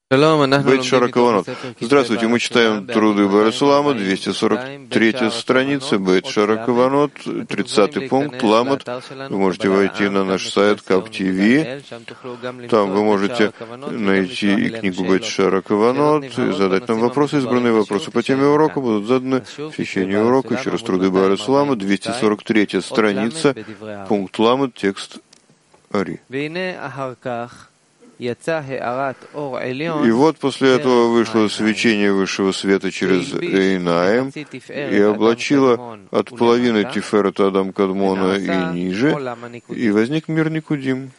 Бейт Шаракаванот. Здравствуйте, мы читаем труды Барасулама, 243 страница, Бейт Шаракаванот, 30 пункт, Ламат. Вы можете войти на наш сайт КАП-ТВ, там вы можете найти и книгу Бейт Шаракаванот, и задать нам вопросы. Избранные вопросы по теме урока будут заданы в течение урока. Еще раз, труды Барасулама, 243 страница, пункт Ламат, текст Ари. И вот после этого вышло свечение высшего света через Эйнаем и облачило от половины Тиферета Адам Кадмона и ниже, и возник мир Никудим.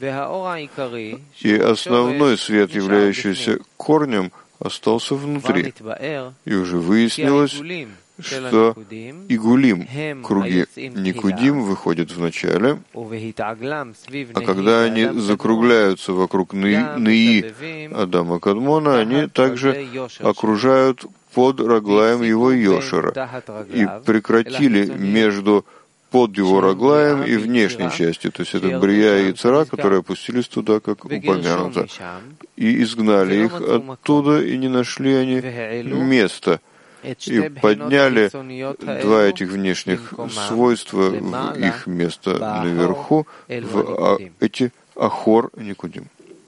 И основной свет, являющийся корнем, остался внутри. И уже выяснилось, что Игулим, круги Никудим, выходят в начале, а когда они закругляются вокруг Неи Адама Кадмона, они также окружают под Раглаем его Йошера и прекратили между под его Раглаем и внешней частью, то есть это Брия и Цара, которые опустились туда, как упомянуто, и изгнали их оттуда, и не нашли они места, и подняли два этих внешних свойства в их место наверху, в эти Ахор Никудим.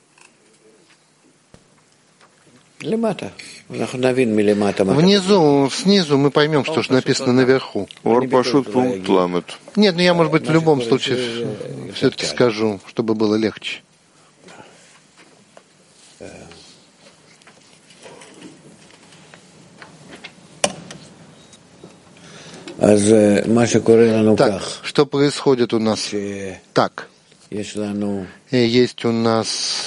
Внизу, снизу мы поймем, что же написано наверху. Ор пашут пункт ламет. Нет, я, может быть, в любом случае все-таки скажу, чтобы было легче. Так, что происходит у нас? Так, есть у нас...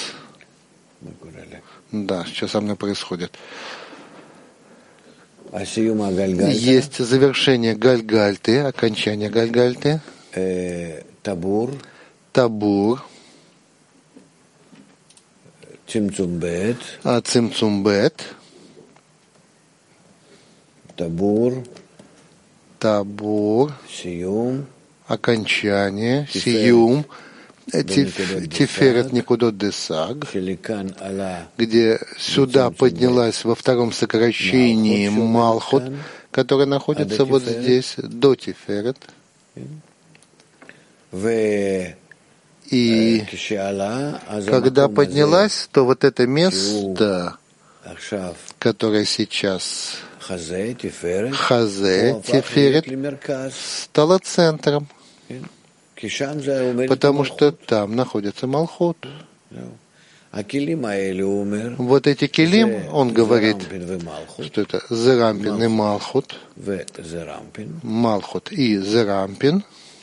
Да, что со мной происходит? Есть завершение Гальгальты, окончание Гальгальты. Табур. Цимцумбет. Табур, окончание, сиюм, Тиферет Никудот Десаг, где сюда поднялась во втором сокращении Малхут, которая находится вот здесь, до Тиферет. И когда поднялась, то вот это место, которое сейчас Хазе, Тиферет, стало центром, потому что там находится Малхут. Вот эти килим, он говорит, что это Зерампин и Малхут, Малхут и Зерампин.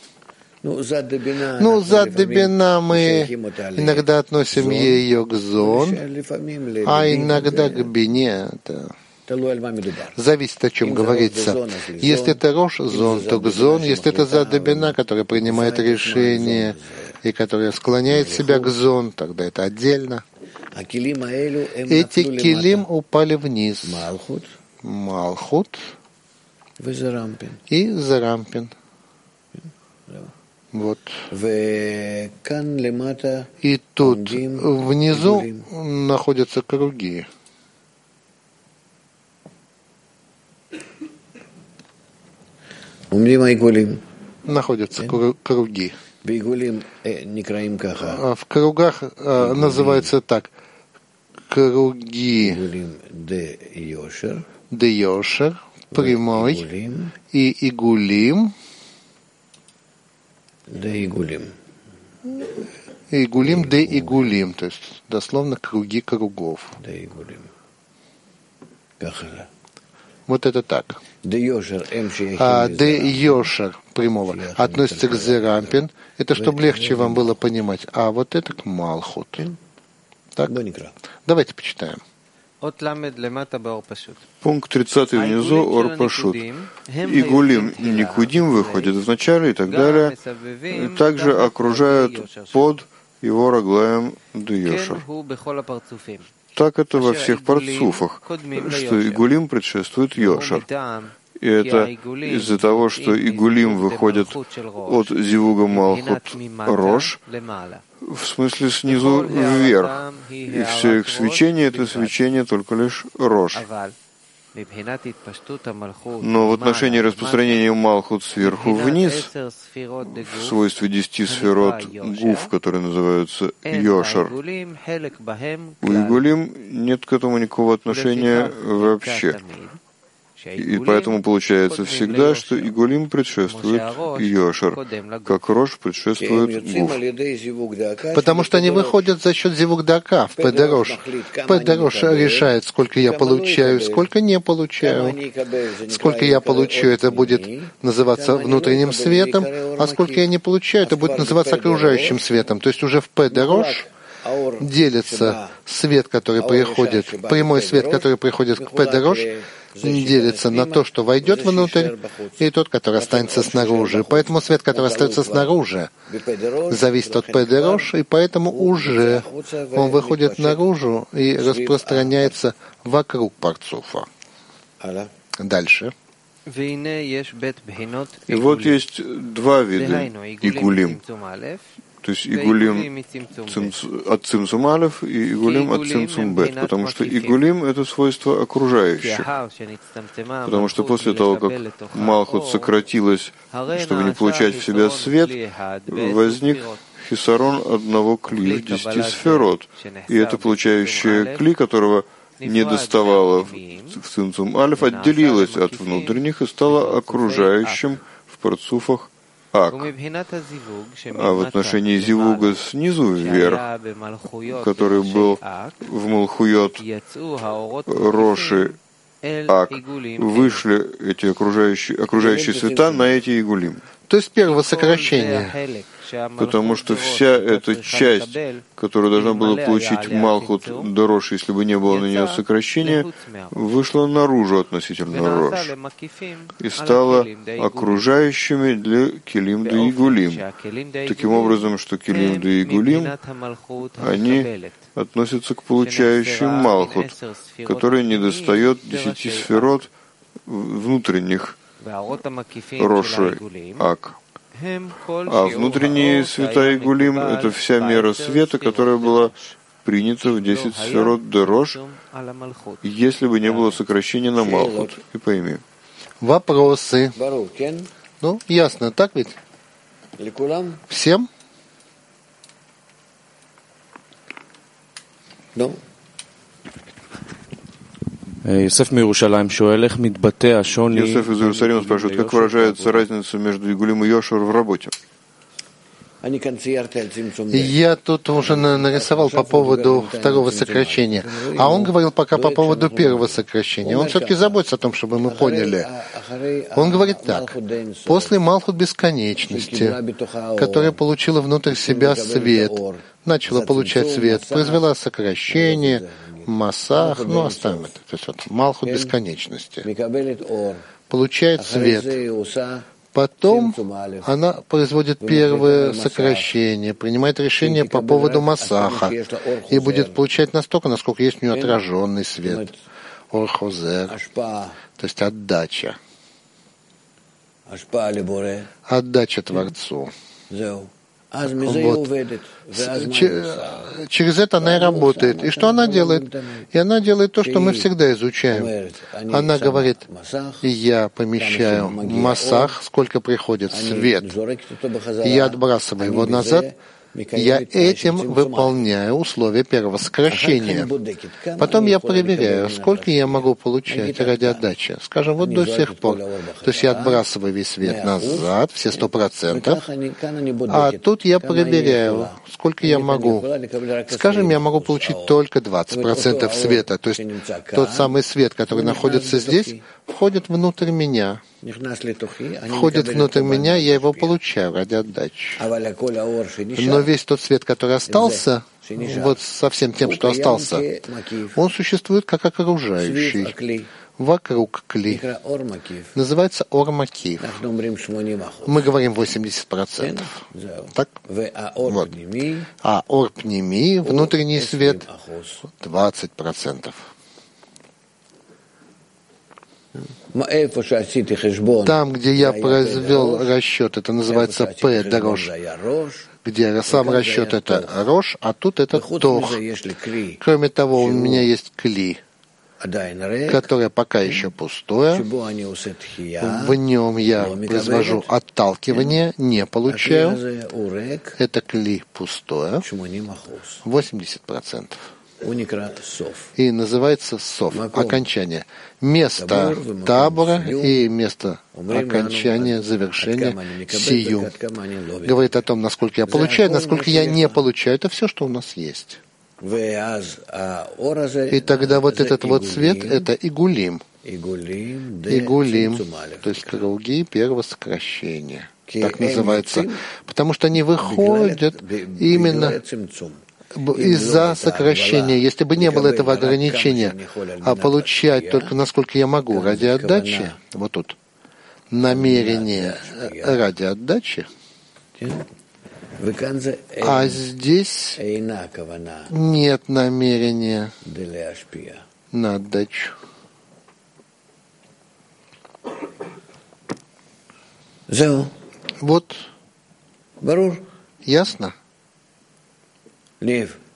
Заддебина мы иногда относим ее к зон, а иногда к бине. Зависит, о чем говорится. Если это Рош Зон, то к Зон. Если это Заддебина, которая принимает решение и которая склоняет себя к Зон, тогда это отдельно. Эти килим упали вниз. Малхут и Зарампин. Вот. И тут внизу находятся круги. Находятся круги. В кругах называется так. Круги де Йошер, прямой, и Игулим. Игулим де Игулим, то есть дословно круги кругов. Вот это так. А де Йошер прямого относится к Зерампин. Это чтобы легче вам было понимать. А вот это к Малхут. Так? Давайте почитаем. Пункт 30 внизу, Ор Пашут. Игулим и Никудим выходят в начале и так далее. И также окружают под его Раглаем де Йошер. Так это во всех парцуфах, что Игулим предшествует Йошер. И это из-за того, что игулим выходят от зивуга Малхут Рош, в смысле снизу вверх. И все их свечение — это свечение только лишь Рош. Но в отношении распространения Малхут сверху вниз, в свойстве 10 сферот Гуф, которые называются Йошар, у игулим нет к этому никакого отношения вообще. И поэтому получается всегда, что игулим предшествует Йошар, как Рош предшествует Гуф. Потому что они выходят за счет зивугдака в Педерош. Педерош решает, сколько я получаю, сколько не получаю. Сколько я получу, это будет называться внутренним светом, а сколько я не получаю, это будет называться окружающим светом. То есть уже в Педерош делится свет, который приходит, прямой свет, который приходит к Педерош, делится на то, что войдет внутрь, и тот, который останется снаружи. Поэтому свет, который остается снаружи, зависит от Педерош, и поэтому уже он выходит наружу и распространяется вокруг парцуфа. Дальше. И вот есть два вида игулим. То есть игулим от цимцум алеф и игулим от цимцум бет, потому что игулим — это свойство окружающих. Потому что после того, как Малхут сократилась, чтобы не получать в себя свет, возник хисарон одного кли в 10 сферот. И это получающее кли, которого не доставало в цимцум алеф, отделилось от внутренних и стало окружающим в парцуфах Ак. А в отношении зивуга снизу вверх, который был в Малхуйот Роши Ак, вышли эти окружающие света на эти игулим. То есть первое сокращение. Потому что вся эта часть, которую должна была получить Малхут Дорош, если бы не было на нее сокращения, вышла наружу относительно Рош и стала окружающими для Келим да Игулим. Таким образом, что Келим да Игулим, они относятся к получающим Малхут, который недостает 10 сферот внутренних Роши Ак. А внутренние света игулим — это вся мера света, которая была принята в 10 сферот Дерош, если бы не было сокращения на Малхут. И пойми. Вопросы? Ну, ясно, так ведь? Всем? Йосеф из Иерусалима спрашивает, как выражается разница между игулим и Йошар в работе? Я тут уже нарисовал по поводу второго сокращения, а он говорил пока по поводу первого сокращения. Он все-таки заботится о том, чтобы мы поняли. Он говорит так: после Малхут бесконечности, которая получила внутрь себя свет, начала получать свет, произвела сокращение, Масах, ну оставим это. То есть вот Малхут бесконечности получает свет. Потом она производит первое сокращение, принимает решение по поводу Масаха и будет получать настолько, насколько есть у нее отраженный свет. Орхозер, то есть отдача. Отдача Творцу. Вот. Через это она и работает. И что она делает? И она делает то, что мы всегда изучаем. Она говорит: я помещаю масах, сколько приходит свет, я отбрасываю его назад, я этим выполняю условия первого сокращения. Потом я проверяю, сколько я могу получать ради отдачи. Скажем, вот до сих пор. То есть я отбрасываю весь свет назад, все 100%, а тут я проверяю, сколько я могу. Скажем, я могу получить только 20% света. То есть тот самый свет, который находится здесь, входит внутрь меня. Входит внутрь меня, я его получаю ради отдачи. Но весь тот свет, который остался, вот со всем тем, что остался, он существует как окружающий, вокруг кли. Называется ор-макив. Мы говорим 80%. Так? Вот. А ор-пними, внутренний свет, 20%. Там, где я произвел расчет, это называется П, дорож, где сам расчет это рош, а тут это тох. Кроме того, у меня есть кли, которое пока еще пустое. В нем я произвожу отталкивание, не получаю. Это кли пустое, 80%. И называется сов, окончание. Место табора и место окончания, завершения, сию. Говорит о том, насколько я получаю, насколько я не получаю. Это все, что у нас есть. И тогда вот этот вот свет — это игулим. Игулим, то есть круги первого сокращения. Так называется. Потому что они выходят именно из-за сокращения. Если бы не было этого ограничения, а получать только насколько я могу ради отдачи, вот тут, намерение ради отдачи, а здесь нет намерения на отдачу. Вот. Ясно? Нив.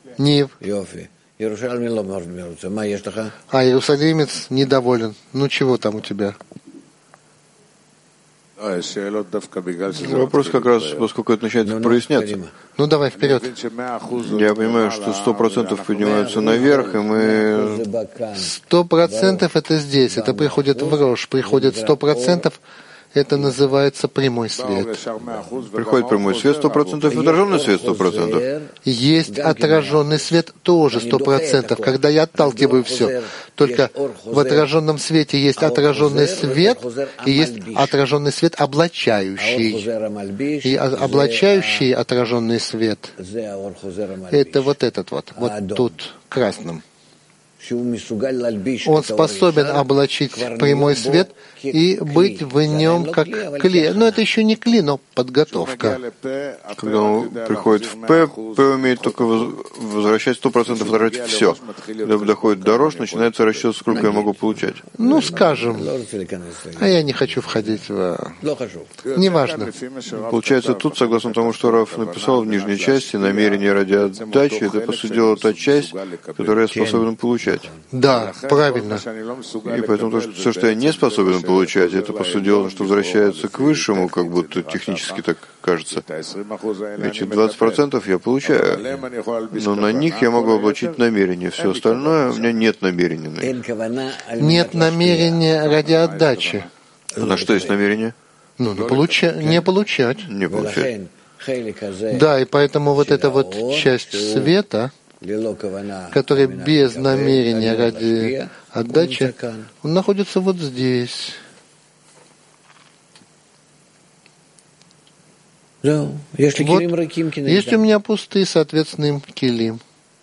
А иерусалимец недоволен. Ну чего там у тебя? Вопрос как раз, поскольку это начинает проясняться. Ну давай вперед. Я понимаю, что 100% поднимаются наверх, и мы... 100% это здесь, это приходит в рош, приходит 100%. Это называется прямой свет. Приходит прямой свет 100% и отраженный свет 100%. Есть отраженный свет тоже 100%, когда я отталкиваю все. Только в отраженном свете есть отраженный свет и есть отраженный свет облачающий. И облачающий отраженный свет — это вот этот вот тут красным. Он способен облачить прямой свет и быть в нем как кли. Но это еще не кли, но подготовка. Когда он приходит в П, П умеет только возвращать 100%, отражать все. Когда доходит до рош, начинается расчет, сколько я могу получать. Ну, скажем. А я не хочу входить в... Неважно. Получается, тут, согласно тому, что Раф написал в нижней части, намерение ради отдачи — это, по сути дела, та часть, которую я способен получать. Да, правильно. И поэтому все, что я не способен получать, это, по сути дела, что возвращается к высшему, как будто технически так кажется. Эти 20% я получаю, но на них я могу облачить намерение. Все остальное у меня нет намерения на них. Нет намерения ради отдачи. А на что есть намерение? Ну, не получать. Не получать. Да, и поэтому вот эта вот часть света, который без намерения ради отдачи, он находится вот здесь. Вот. Есть у меня пустые, соответственно, им килим.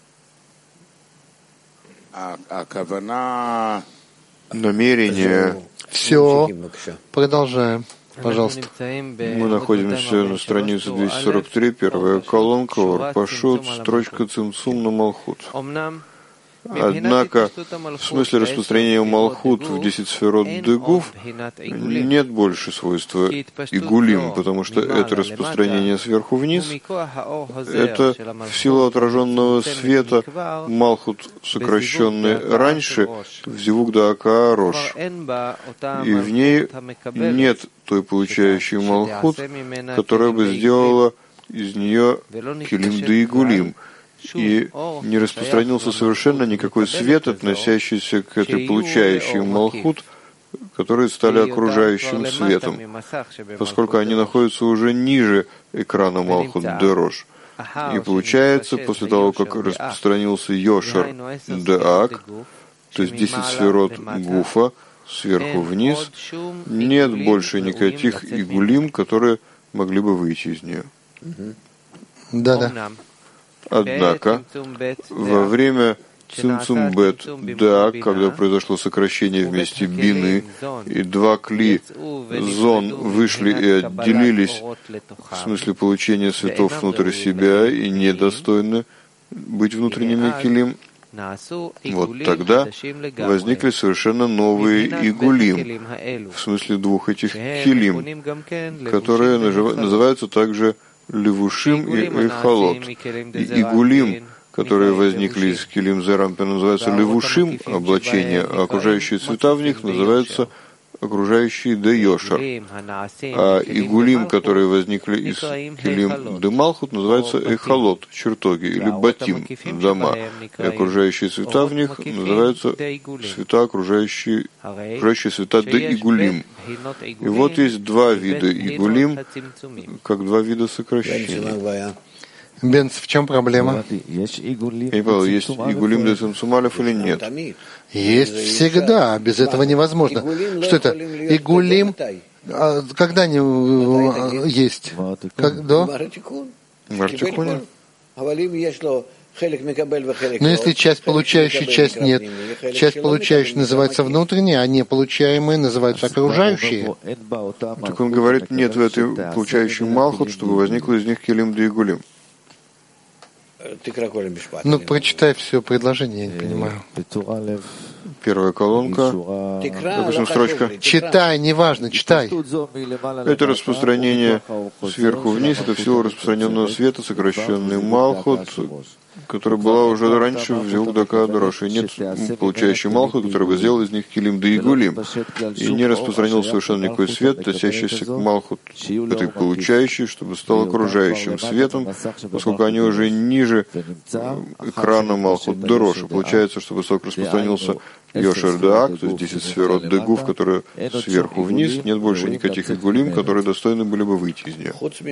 Намерение. Все. Продолжаем. Пожалуйста. Мы находимся на странице 243, первая колонка, Орпашут, строчка Цимцум на Малхут. Однако, в смысле распространения Малхут в 10 сферот Дегуф нет больше свойства игулим, потому что это распространение сверху вниз, это в силу отраженного света Малхут, сокращенный раньше, в Зивук Даака Рош. И в ней нет той получающей Малхут, которая бы сделала из нее килим да игулим, и не распространился совершенно никакой свет, относящийся к этой получающей Малхут, которые стали окружающим светом, поскольку они находятся уже ниже экрана Малхут Дерош. И получается, после того, как распространился Йошер Деак, то есть 10 сферот Гуфа, сверху вниз, нет больше никаких игулим, которые могли бы выйти из нее. Да. Однако, во время Цимцум Бет Даак, когда произошло сокращение вместе бины, и два кли зон вышли и отделились, в смысле получения светов внутрь себя и недостойны быть внутренними килим, Вот тогда возникли совершенно новые игулим, в смысле двух этих килим, которые называются также левушим и эхалот. И игулим, которые возникли из килим зерампе, называются левушим, облачения, а окружающие цвета в них называются окружающие де йошар. А игулим, которые возникли из килим де малхут, называются эхалот, чертоги, или батим, дома. И окружающие цвета в них называются цвета, окружающие цвета де игулим. И вот есть два вида игулим, как два вида сокращения. Бенц, в чем проблема? Я не понял, есть игулим де цимцумалев или нет? Есть всегда, без этого невозможно. Что это? Игулим, когда они есть? До? Мартикуне? Но если часть получающая, часть нет. Часть получающая называется внутренняя, а не получаемые называются окружающие. Так он говорит, нет в этой получающей малхут, чтобы возникло из них килим де игулим. Ну, прочитай все предложение, я не понимаю. Первая колонка, допустим, строчка. Читай, неважно, читай. Это распространение сверху вниз, это всего распространенного света, сокращенный малхут, которая была уже раньше в Зилдака Дорош. И нет получающей малхут, который бы сделал из них килим да игулим. И не распространил совершенно никакой свет, относящийся к малхут, этой получающей, чтобы стал окружающим светом, поскольку они уже ниже экрана малхут Дороша. Получается, что высоко распространился Йошер Даак, то есть 10 сферот Дегуф, которые сверху вниз, нет больше никаких игулим, которые достойны были бы выйти из нее.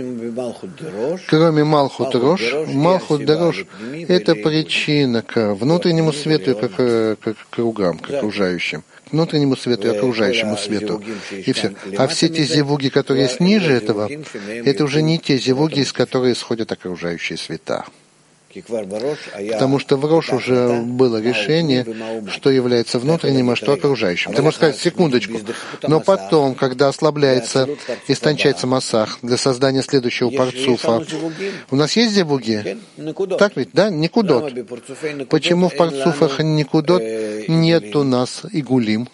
Кроме Малхут Рош, Малхут Дорош — это причина к внутреннему свету и к кругам, к окружающим. К внутреннему свету и окружающему свету. И все. А все те зевуги, которые есть ниже этого, это уже не те зевуги, из которых исходят окружающие света. Потому что в Рош уже было решение, что является внутренним, а что окружающим. Ты можешь сказать, секундочку, но потом, когда ослабляется, истончается массах для создания следующего парцуфа, у нас есть зевуги? Так ведь, да? Никудот. Почему в парцуфах никудот нет у нас игулим?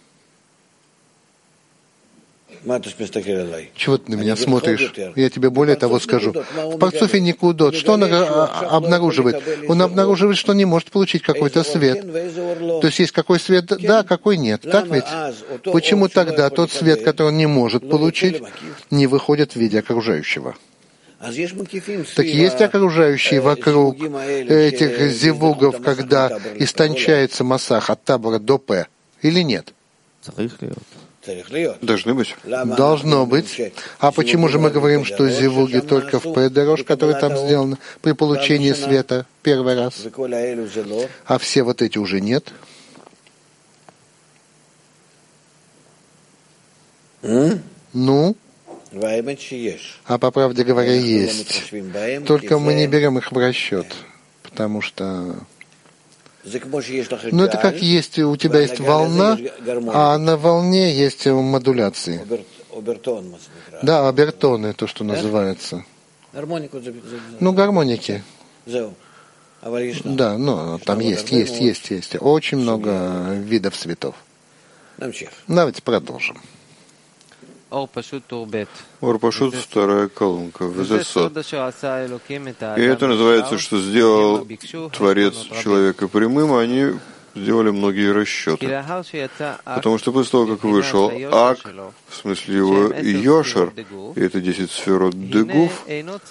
Чего ты на меня смотришь? Я тебе более того скажу. В парцуфе никудот, что он обнаруживает? Он обнаруживает, что не может получить какой-то свет. То есть есть какой свет, да, какой нет. Так ведь? Почему тогда тот свет, который он не может получить, не выходит в виде окружающего? Так есть окружающие вокруг этих зевугов, когда истончается массах от табора до П, или нет? Должны быть. Должно быть. А почему же мы говорим, что зевуги только в П-дорож, который там сделан при получении света первый раз, а все вот эти уже нет? Ну? А по правде говоря, есть. Только мы не берем их в расчет, потому что... Ну, это как есть, у тебя есть волна, а на волне есть модуляции. Да, обертоны, то, что называется. Ну, гармоники. Да, ну, там есть. Очень много видов цветов. Давайте продолжим. Ор Пашут, вторая колонка, Везесот. И это называется, что сделал Творец человека прямым, а они сделали многие расчеты. Потому что после того, как вышел Ак, в смысле его Йошер, и это 10 сферот Дегуф,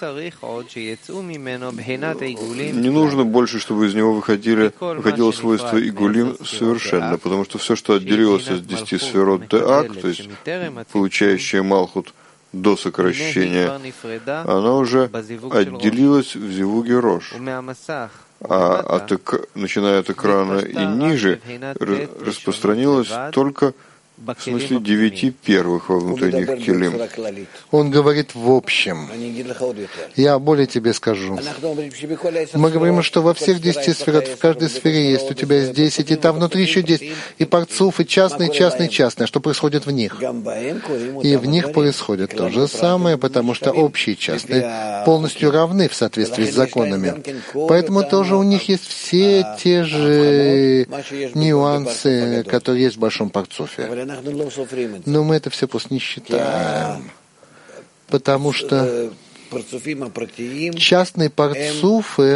не нужно больше, чтобы из него выходило свойство Игулим совершенно, потому что все, что отделилось от 10 сферот Деак, то есть получающее Малхут до сокращения, она уже отделилась в Зевуге Рош. А начиная от экрана и ниже, распространилась только В смысле 9 первых во внутренних килим. Он говорит в общем. Я более тебе скажу. Мы говорим, что во всех 10 сферах, в каждой сфере есть у тебя есть 10, и там внутри еще 10, и парцуф, и частный. Что происходит в них? И в них происходит то же самое, потому что общие и частные полностью равны в соответствии с законами. Поэтому тоже у них есть все те же нюансы, которые есть в большом парцуфе. Но мы это все просто не считаем, потому что частные парцуфы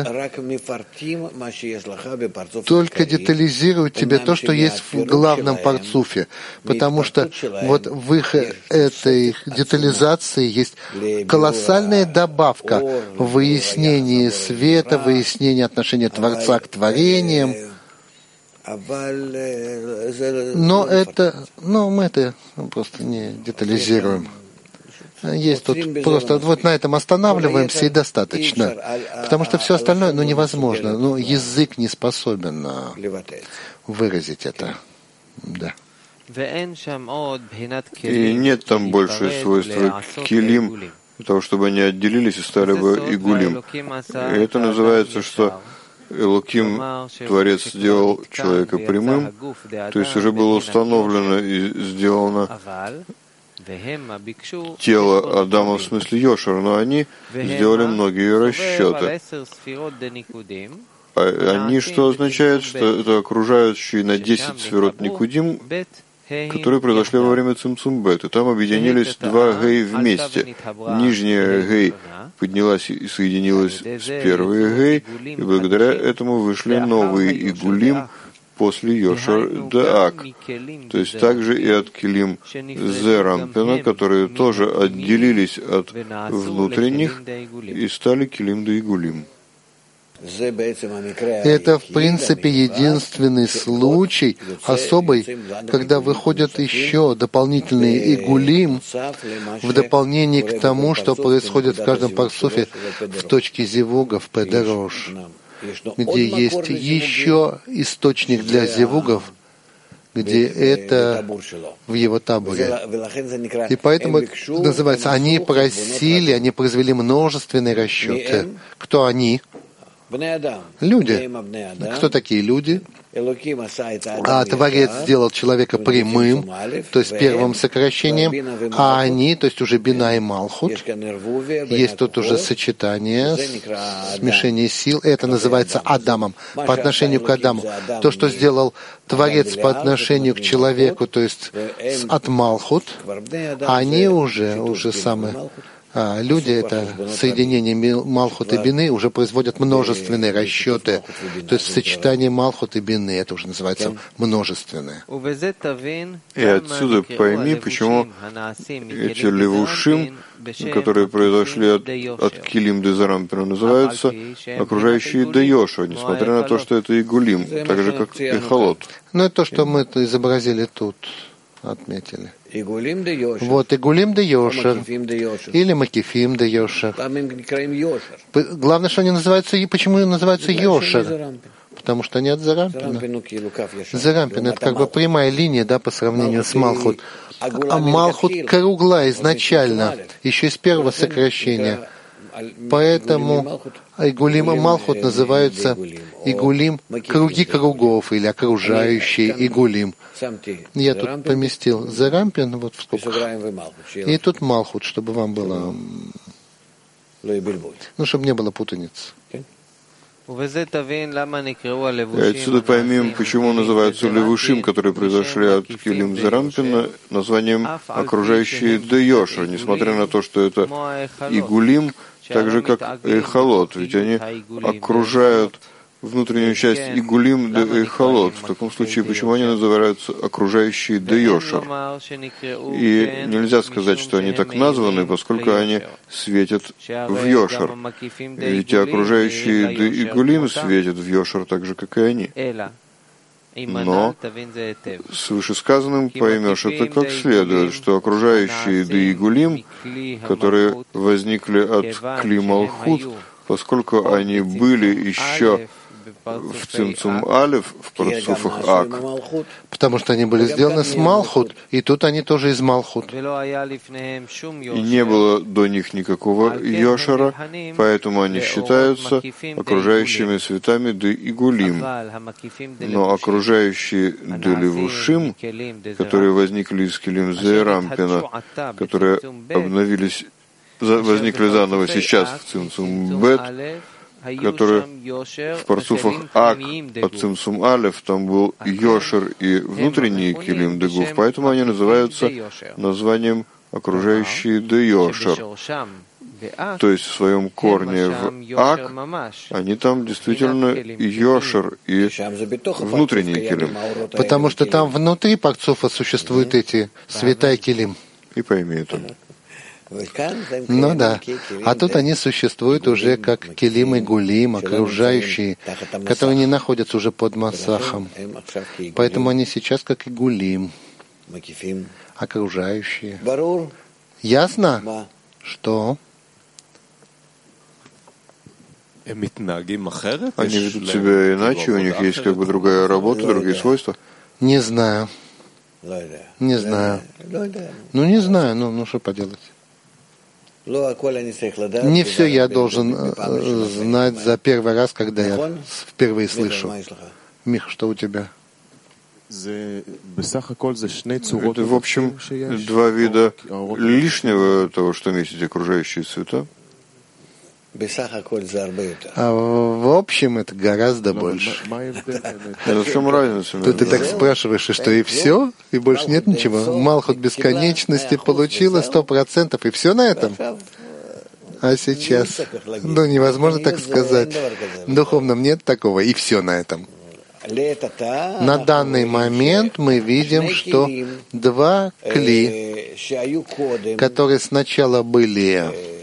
только детализируют тебе то, что есть в главном парцуфе, потому что вот в их этой детализации есть колоссальная добавка в выяснении света, выяснении отношения Творца к творениям. Но мы это просто не детализируем. Есть тут просто вот на этом останавливаемся и достаточно. Потому что все остальное, невозможно. Язык не способен выразить это. Да. И нет там больше свойства килим, для того, чтобы они отделились и стали бы игулим. И это называется, что Элоким, Творец, сделал человека прямым, то есть уже было установлено и сделано тело Адама, в смысле Йошер, но они сделали многие расчеты. Они что означает? Что это окружающие на 10 сферот Никудим, которые произошли во время Цимцум-бет, и там объединились два гей вместе. Нижняя гей поднялась и соединилась с первой гей, и благодаря этому вышли новые игулим после Йошер Даак. То есть также и от килим Зерампина, которые тоже отделились от внутренних и стали килим да игулим. Это, в принципе, единственный случай особый, когда выходят еще дополнительные игулим в дополнение к тому, что происходит в каждом парсуфе в точке зивуга в Педерош, где есть еще источник для зивугов, где это в его таборе. И поэтому называется, они произвели множественные расчеты. Кто они? Люди. Кто такие люди? А Творец сделал человека прямым, то есть первым сокращением, а они, то есть уже Бина и Малхут, есть тут уже сочетание, смешение сил, это называется Адамом, по отношению к Адаму. То, что сделал Творец по отношению к человеку, то есть от Малхут, они уже самые... люди, это соединение Малхут и Бины, уже производят множественные расчеты. То есть сочетание Малхут и Бины, это уже называется множественное. И отсюда пойми, почему эти левушим, которые произошли от Килим де Зарампина, называются окружающие Дейоша, несмотря на то, что это Игулим, так же, как и Халот. Ну, это то, что мы изобразили тут, отметили. Вот Игулим де Йошер или Макифим де Йошер. Главное, что они называются, почему они называются Йошер? Потому что они от Зарампина. Зарампин — это как бы прямая линия, да, по сравнению с Малхут. А Малхут кругла изначально, еще из первого сокращения. Поэтому Игулим и Малхут называются Игулим круги кругов или окружающие Игулим. Я тут поместил Зарампин вот в скобках. И тут Малхут, чтобы вам было... чтобы не было путаниц. И отсюда поймем, почему называются левушим, которые произошли от Килим Зарампина, названием окружающие Дейошер, несмотря на то, что это Игулим, так же, как Эхолот, ведь они окружают внутреннюю часть Игулим де Эхолот. В таком случае, почему они называются окружающие де Йошер? И нельзя сказать, что они так названы, поскольку они светят в Йошер. Ведь окружающие де Игулим светят в Йошер так же, как и они. Но с вышесказанным поймешь это как следует, что окружающие де Игулим, которые возникли от Кли Малхут, поскольку они были еще в Цимцум Алеф, в парцуфах Ак. Потому что они были сделаны с Малхут, и тут они тоже из Малхут. И не было до них никакого Йошера, поэтому они считаются окружающими светами Д и Гулим. Но окружающие Д Левушим, которые возникли из Келим Зерампина, которые возникли заново сейчас в Цимцум Бет, которые в парцуфах Ак от Цимцум Алеф, там был Йошер и внутренний Келим Дегуф, поэтому они называются названием окружающие Де Йошер. То есть в своем корне в Ак, они там действительно Йошер и внутренний Келим. Потому что там внутри парцуфа существуют эти света и Келим. И пойми это. Ну да. А тут они существуют уже как Келим и Гулим, окружающие, которые не находятся уже под Масахом. Поэтому они сейчас как и Гулим, окружающие. Ясно? Что? Они ведут себя иначе, у них есть как бы другая работа, другие свойства? Не знаю. Не знаю. Ну не знаю, ну что поделать. Не все я должен знать за первый раз, когда я впервые слышу. Мих, что у тебя? Это, в общем, два вида лишнего того, что вместе окружающие цвета. А в общем, это гораздо больше. В чем разница? Ты так спрашиваешь, и что, и все? И больше нет ничего? Малхут бесконечности получила 100%, и все на этом? А сейчас? Ну, невозможно так сказать. В духовном нет такого, и все на этом. На данный момент мы видим, что два кли, которые сначала были...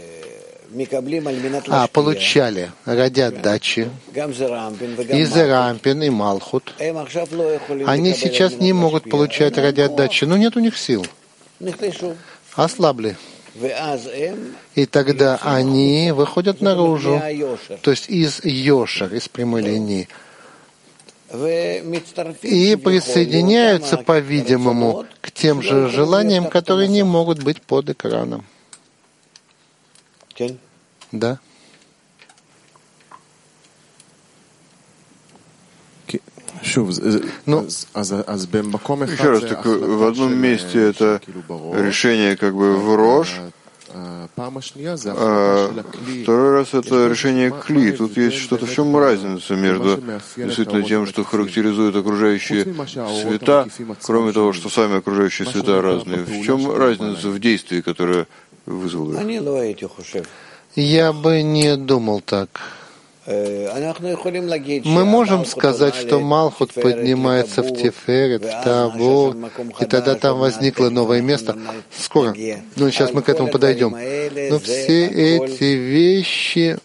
получали ради отдачи и Зерампин, и Малхут. Они сейчас не могут получать ради отдачи, но нет у них сил. Ослабли. И тогда они выходят наружу, то есть из Йошер, из прямой линии, и присоединяются, по-видимому, к тем же желаниям, которые не могут быть под экраном. Да. Ну, еще раз, так в одном месте это решение как бы в Рош, а второй раз это решение Кли. Тут есть что-то, в чем разница между действительно тем, что характеризует окружающие света, кроме того, что сами окружающие света разные. В чем разница в действии, которое вызвало их? Я бы не думал так. Мы можем сказать, что Малхут поднимается в Тиферет, в Табор, и тогда там возникло новое место. Скоро. Ну, сейчас мы к этому подойдем. Но все эти вещи...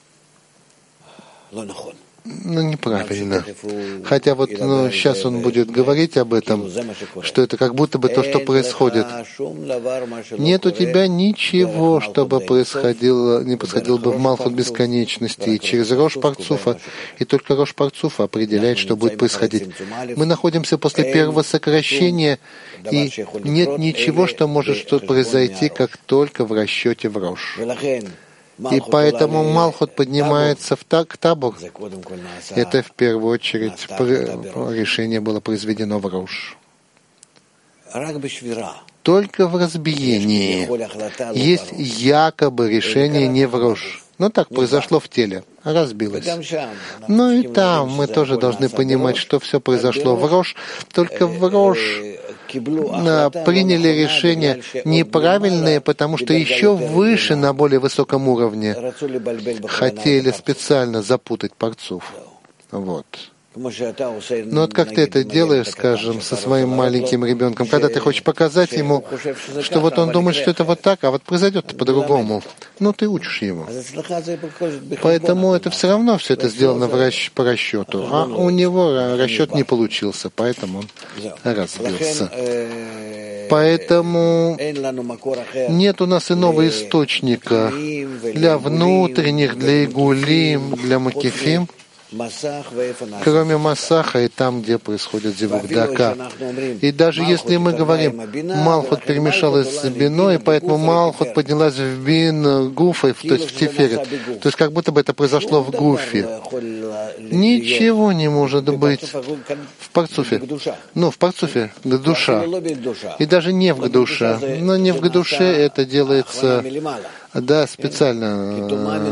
Ну, неправильно. Хотя вот сейчас он будет говорить об этом, что это как будто бы то, что происходит. Нет у тебя ничего, чтобы не происходило бы в Малхут бесконечности, и через Рош Парцуфа, и только Рош Парцуфа определяет, что будет происходить. Мы находимся после первого сокращения, и нет ничего, что может произойти, как только в расчете в Рош. И поэтому Малхут поднимается к Табор. Это в первую очередь решение было произведено в Рош. Только в разбиении есть якобы решение не в Рош. Но так произошло в теле, разбилось. Ну и там мы тоже должны понимать, что все произошло в Рош, только в Рош приняли решения неправильные, потому что еще выше, на более высоком уровне, хотели специально запутать парцуф. Вот. Но вот как ты это делаешь, скажем, со своим маленьким ребенком, когда ты хочешь показать ему, что вот он думает, что это вот так, а вот произойдет по-другому. Ну, ты учишь его. Поэтому это все равно все это сделано по расчету. А у него расчет не получился, поэтому он разбился. Поэтому нет у нас иного источника для внутренних, для Игулим, для Макифим, кроме Масаха и там, где происходит зивук дака. И даже если мы говорим, Малхут перемешалась с Биной, поэтому Малхут поднялась в Бин Гуфа, то есть в Тиферет. То есть как будто бы это произошло в Гуфе. Ничего не может быть в Парцуфе. Ну, в Парцуфе Гдуша. И даже не в Гдуша. Но не в Гдуше это делается, да, специально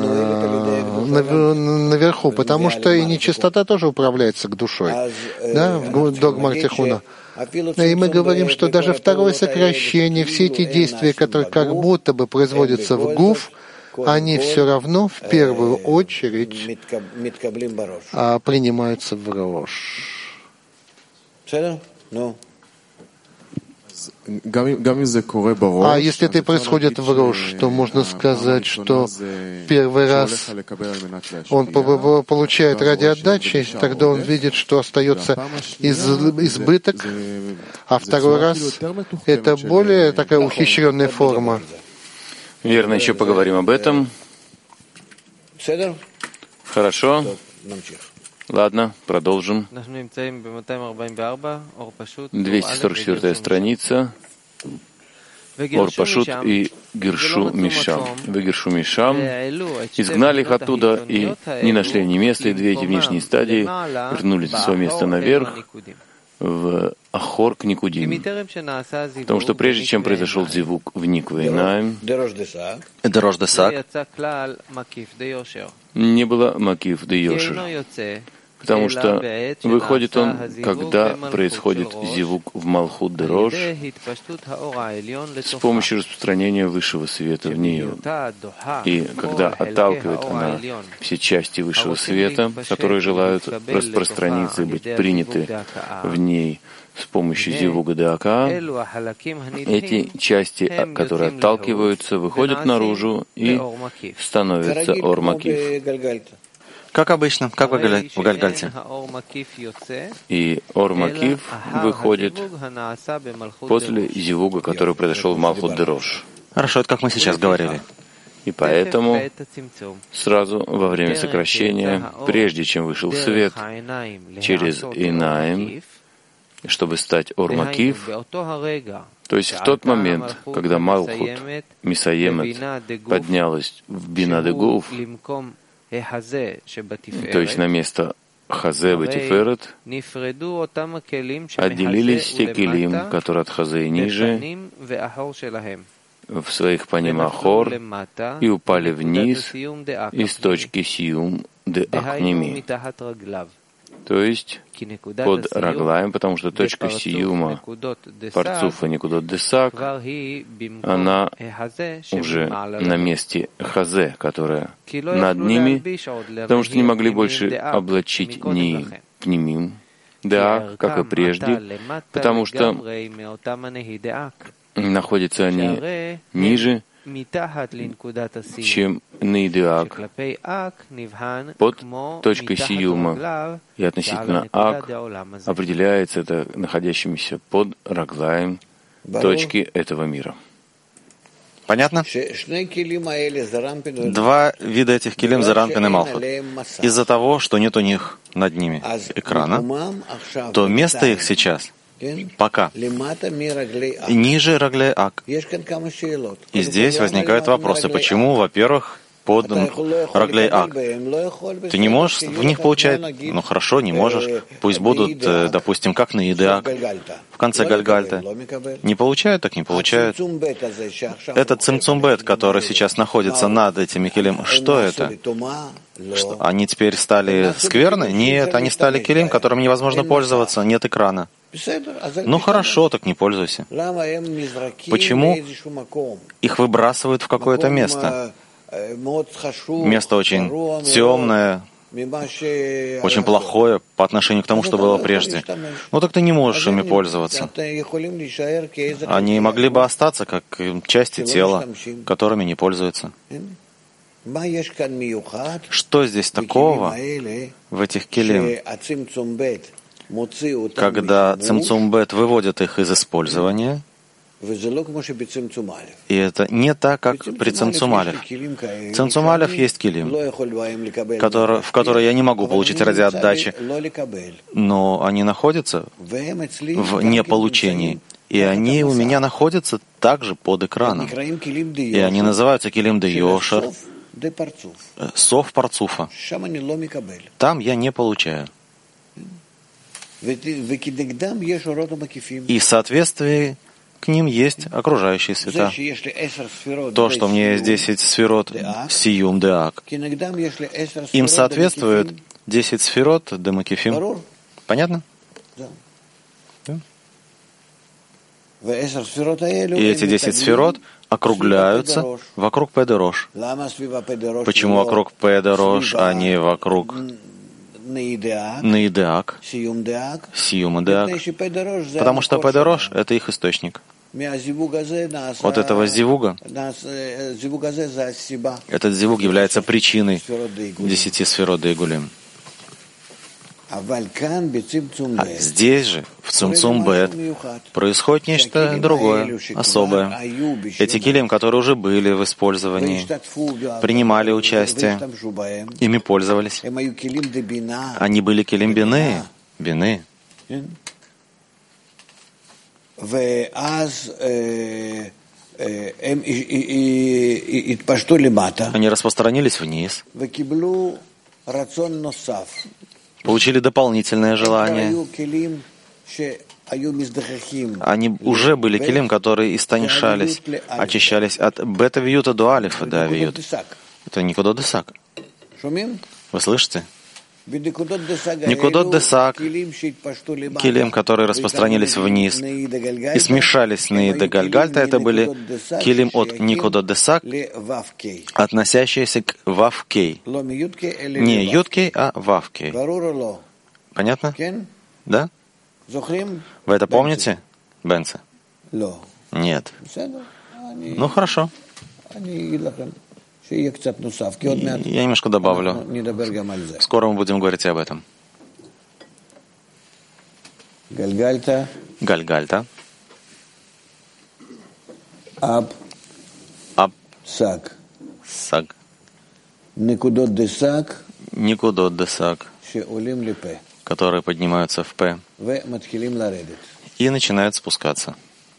наверху, потому что и нечистота тоже управляется к душой, да, в догмах Тихуна. И мы говорим, что даже второе сокращение, все эти действия, которые как будто бы производятся в гуф, они все равно в первую очередь принимаются в рош. А если это происходит в рош, то можно сказать, что первый раз он получает ради отдачи, тогда он видит, что остается избыток, а второй раз это более такая ухищренная форма. Верно, еще поговорим об этом. Хорошо. Ладно, продолжим. 244 страница. Ор Пашут и Гершу Мишам. Вы Гершу Мишам изгнали их оттуда и не нашли ни места, и две эти внешние стадии вернулись в свое место наверх, в Ахор к Никудим. Потому что прежде чем произошел зивук в Никвейнаем, Дерош Десак, не было Макиф де Йошер. Потому что выходит он, когда происходит зивук в Малхут Дерош с помощью распространения высшего света в нее. И когда отталкивает она все части высшего света, которые желают распространиться и быть приняты в ней с помощью зивуга Деака, эти части, которые отталкиваются, выходят наружу и становятся Ор Макиф. как обычно, как в Гальгальте. И Ор Макиф выходит после зивуга, который произошел в Малхут Дерош. Хорошо, это как мы сейчас говорили. И поэтому сразу во время сокращения, прежде чем вышел свет через Инаим, чтобы стать Ор Макиф, то есть в тот момент, когда Малхут Мисаемет поднялась в Бина де Гуф, то есть на место Хазе Батиферет, отделились те келим, которые от Хазе и ниже, в своих паним Ахор, и упали вниз из точки Сиюм де Ахними, то есть под Раглаем, потому что точка Сиюма Парцуфа Никудот Десак, она уже на месте Хазе, которая над ними, потому что не могли больше облачить ни Пнимим, да, как и прежде, потому что находятся они ниже, чем Нейдеак, под точкой Сиюма, и относительно Ак определяется это находящимися под Раглаем точки этого мира. Понятно? Два вида этих келим Заранпин и Малхут. Из-за того, что нет у них над ними экрана, то место их сейчас пока ниже Раглей Ак. И здесь возникают вопросы. Почему, во-первых, под Раглей Ак? Ты не можешь в них получать? Ну хорошо, не можешь. Пусть будут, допустим, как на Идеак, в конце Гальгальта. Не получают, так не получают. Этот цимцумбет, который сейчас находится над этими келим, что это? Что, они теперь стали скверны? Нет, они стали келим, которым невозможно пользоваться, нет экрана. Ну хорошо, так не пользуйся. Почему их выбрасывают в какое-то место? Место очень темное, очень плохое по отношению к тому, что было прежде. Ну так ты не можешь ими пользоваться. Они могли бы остаться как части тела, которыми не пользуются. Что здесь такого в этих келим, когда цимцумбет выводит их из использования, И это не так, как при Цимцум алеф. Цимцум алеф есть килим, в который я не могу получить ради отдачи, но они находятся в неполучении. И они у меня находятся также под экраном. И они называются килим де йошер, сов парцуфа. Там я не получаю. И в соответствии к ним есть окружающие света. То, что у меня есть 10 сферот сиюм деак, им соответствует 10 сферот демакифим. Понятно? И эти 10 сферот округляются вокруг Педерош. Почему вокруг Педерош, а не вокруг Наидеак, Сиюм Деак? Потому что Педерош — это их источник. От этого зивуга, этот зивуг является причиной 10 сферот Дейгулим. А здесь же, в Цимцум бет, происходит нечто другое, особое. Эти килим, которые уже были в использовании, принимали участие, ими пользовались. Они были килим бины. Они распространились вниз, получили дополнительное желание. Они уже были килим, которые истоньшались, очищались от бета-виюта до алифа до авиют. Это никудот десак. Вы слышите? Никудот десак, килим, которые распространились вниз и смешались с Наидегальгальта, это были килим от Никудот десак, относящиеся к вавкей. Не юткей, а вавкей. Понятно? Да? Вы это помните, Бенце? Нет. Ну, хорошо. Я немножко добавлю. Скоро мы будем говорить и об этом. Гальгальта. Аб. Саг. Никудот десак, которые поднимаются в П и начинают спускаться.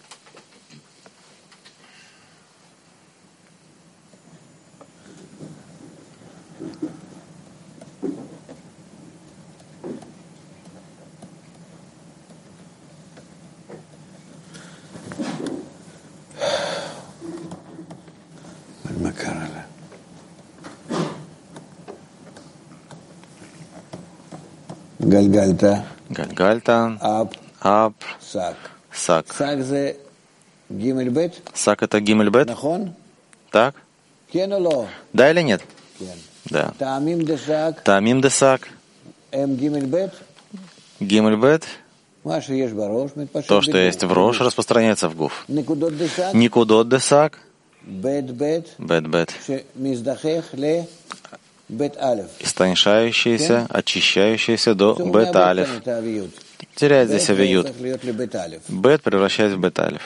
Гальгальта, Аб, Сак. Сак это гимель-бет? Так? Да или нет? Да. Таамим десак. Гимель-бет. То, что есть в рош, распространяется в гуф. Никудот десак. Бет-бет. Истоньшающийся, очищающийся до бет-алев. Теряет здесь авиют. Бет превращается в бет-алев.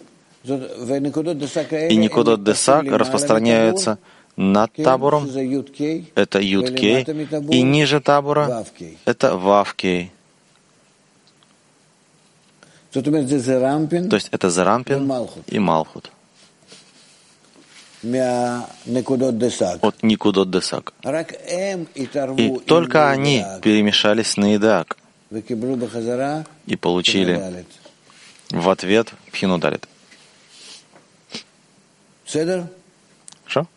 И никудот десак распространяется над табором, это юткей, и ниже табора, это вавкей. То есть это зарампин и малхут. От никудот десак. И только они перемешались с Наидеак и получили в ответ пхину далит. Хорошо?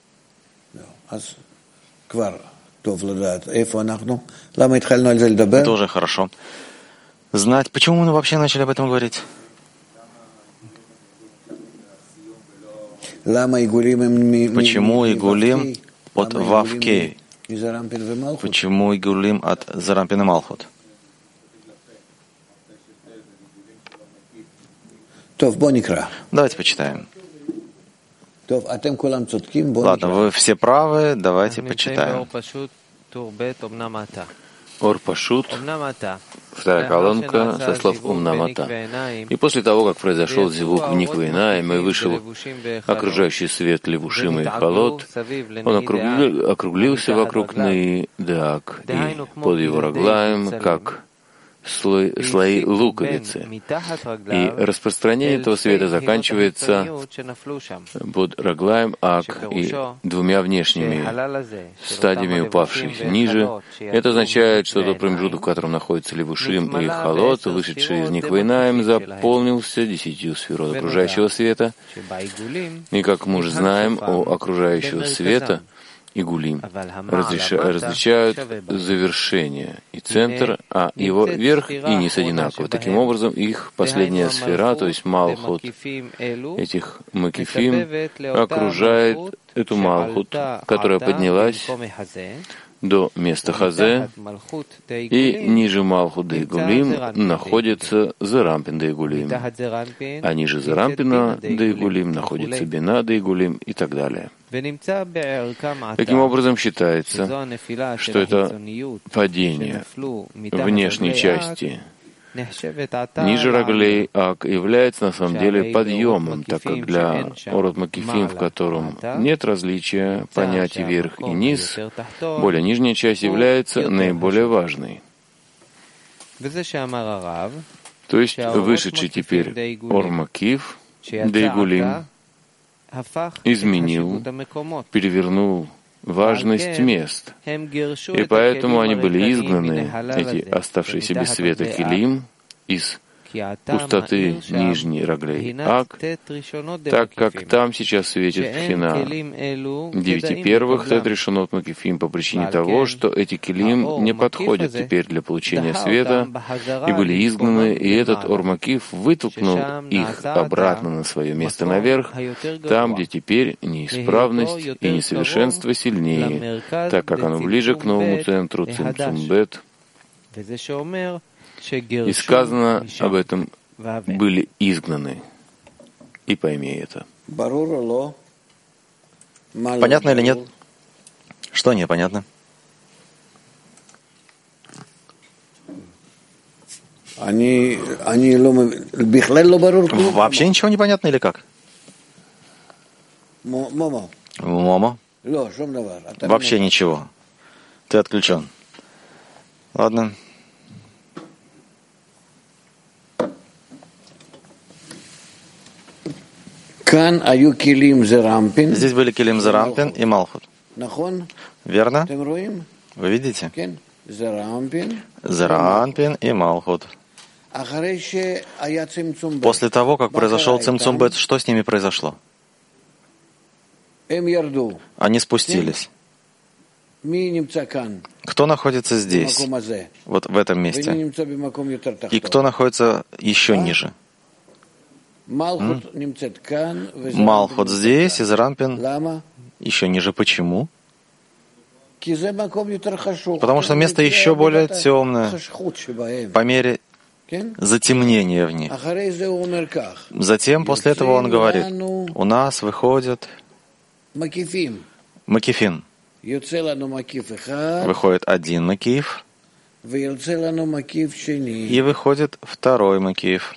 Это уже хорошо. Знать, почему мы вообще начали об этом говорить? Почему игулим от вавкей? Почему игулим от зарампин и малхут? Давайте почитаем. Ладно, вы все правы, давайте почитаем. Ор Пашут, Вторая колонка со слов Умнамата. И после того, как произошел зивук в Никве Инаим и вышел окружающий свет Левушим и Халот, он округлился вокруг Неи Деак и под его раглаем, как слои луковицы. И распространение этого света заканчивается под раглаем Ак и двумя внешними стадиями упавших ниже. Это означает, что тот промежуток, в котором находится Левушим и Халот, вышедший из Никве Инаим, заполнился 10 сферот окружающего света. И как мы уже знаем, у окружающего света и гулим различают завершение и центр, а его верх и низ одинаковы. Таким образом, их последняя сфера, то есть Малхут этих Макифим, окружает эту Малхут, которая поднялась до места Хазе, и ниже Малхут Дейгулим находится Зерампин Дейгулим, а ниже Зерампина Дейгулим находится Бина Дейгулим и так далее. Таким образом, считается, что это падение внешней части ниже Раглей Ак является на самом деле подъемом, так как для Орот Макифим, в котором нет различия понятий верх и низ, более нижняя часть является наиболее важной. То есть вышедший теперь Ор Макиф Дейгулим изменил, перевернул важность мест, и поэтому они были изгнаны, эти оставшиеся без света килим, из пустоты нижней Раглей Ак, так как там сейчас светит Пхина 9 первых Тет Решонот Макифим по причине того, что эти килим не подходят теперь для получения света и были изгнаны, и этот Ор Макиф вытолкнул их обратно на свое место наверх, там, где теперь неисправность и несовершенство сильнее, так как оно ближе к новому центру Цимцум Бет. И сказано об этом были изгнаны. И пойми это. Понятно или нет? Что непонятно? Вообще ничего не понятно или как? Момо. Вообще ничего. Ты отключен. Ладно. Здесь были Килим Зерампин и Малхут. Верно? Вы видите? Зерампин и Малхут. После того, как произошел Цимцум Бет, что с ними произошло? Они спустились. Кто находится здесь, вот в этом месте? И кто находится еще ниже? Малхут здесь, и Зерампин еще ниже. Почему? Потому что место еще более темное по мере затемнения в них. Затем, после этого он говорит, у нас выходит Макифин. Выходит один Макиф, и выходит второй Макиф.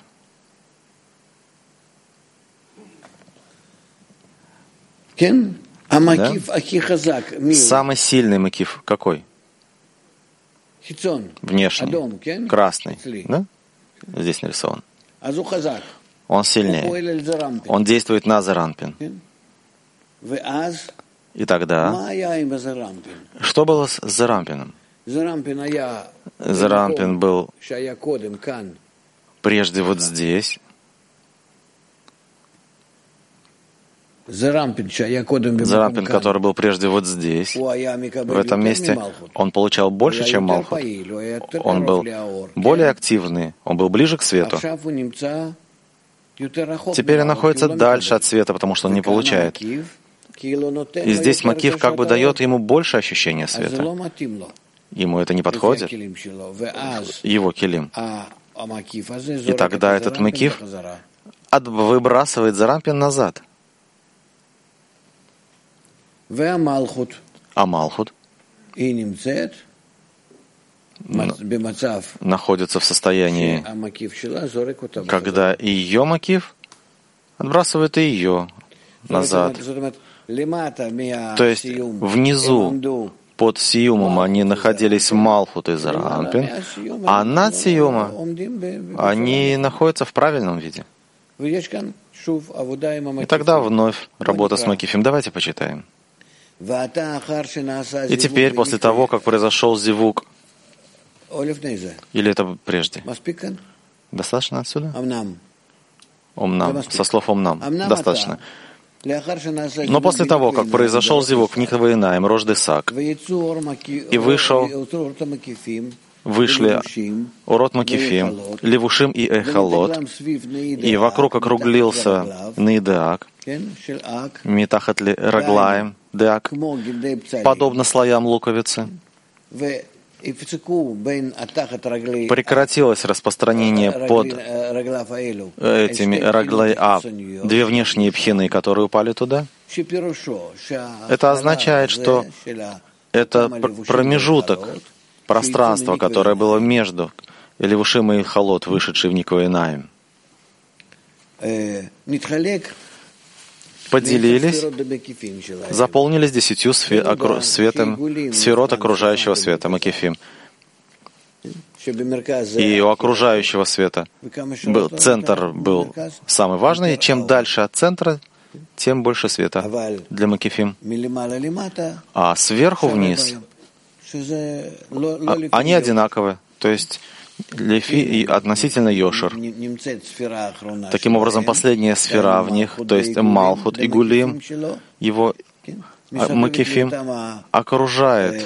Да? Самый сильный Макиф какой? Внешний, красный. Да? Здесь нарисован. Он сильнее. Он действует на Зерампин. И тогда, что было с Зерампином? Зерампин был прежде вот здесь. Зерампин, который был прежде вот здесь, в этом месте, он получал больше, чем Малхут. Он был более активный, он был ближе к свету. Теперь он находится дальше от света, потому что он не получает. И здесь Макиф как бы дает ему больше ощущения света. Ему это не подходит, его килим. И тогда этот Макиф выбрасывает Зерампин назад. А Малхут? находится в состоянии, когда и ее макив отбрасывает и ее назад. То есть внизу, под Сиюмом, они находились Малхут и Зарампин, а над Сиюмом они находятся в правильном виде. И тогда вновь работа с Макифим. Давайте почитаем. И теперь, после того, как произошел зивук, или это прежде? Достаточно отсюда? Омнам. Со слов омнам. Достаточно. Но после того, как произошел зивук в Никва Инаим, Рош Десак, и вышли Орот Макифим, Левушим и Эхалот, и вокруг округлился Нейдеак, Митахат ли Раглаем Деак, подобно слоям луковицы. Прекратилось распространение под этими Раглай-Ав, две внешние пхины, которые упали туда. Это означает, что это промежуток, пространство, которое было между Левушим и Халот, вышедший в Никва Инаим, поделились, заполнились 10 светом сферот окружающего света, Макифим. И у окружающего света центр был самый важный, и чем дальше от центра, тем больше света для Макифим. А сверху вниз они одинаковы, то есть Лефи и относительно Йошер. Таким образом, последняя сфера в них, то есть Малхут и Гулим, его Макифим окружает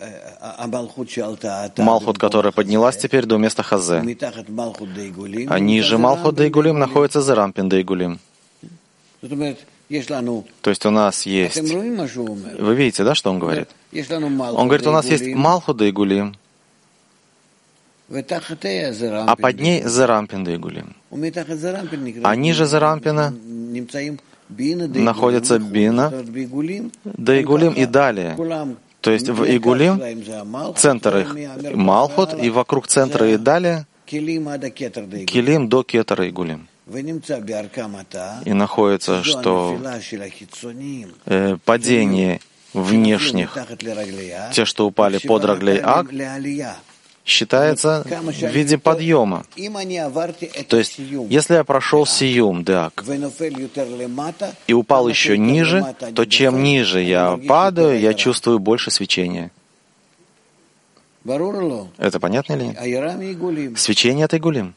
Малхут, которая поднялась теперь до места Хазе. А ниже Малхут да и Гулим находится Зарампин да и Гулим. То есть у нас есть... Вы видите, да, что он говорит? Он говорит, у нас есть Малхут да и Гулим, а под ней Зарампин да и Гулим. А ниже Зарампина находится Бина да и Гулим и далее. То есть в Игулим центр их Малхут, и вокруг центра и далее Килим до Кетера Игулим. И находится, что падение внешних, те, что упали под Раглей-Аг, считается в виде подъема. То есть, если я прошел Сиюм, Деак, и упал еще ниже, то чем ниже я падаю, я чувствую больше свечения. Это понятно или нет? Свечение — это Игулим.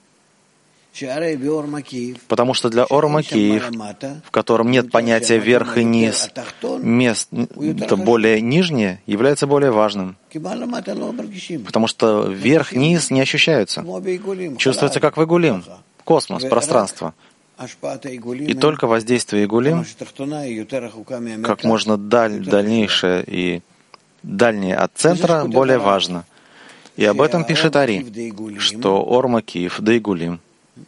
Потому что для Ор Макиев, в котором нет понятия верх и низ, место более нижнее является более важным. Потому что верх-низ не ощущаются. Чувствуется как в Игулим, космос, пространство. И только воздействие Игулим, как можно дальнейшее и дальнее от центра, более важно. И об этом пишет Ари, что Ор Макиев да Игулим,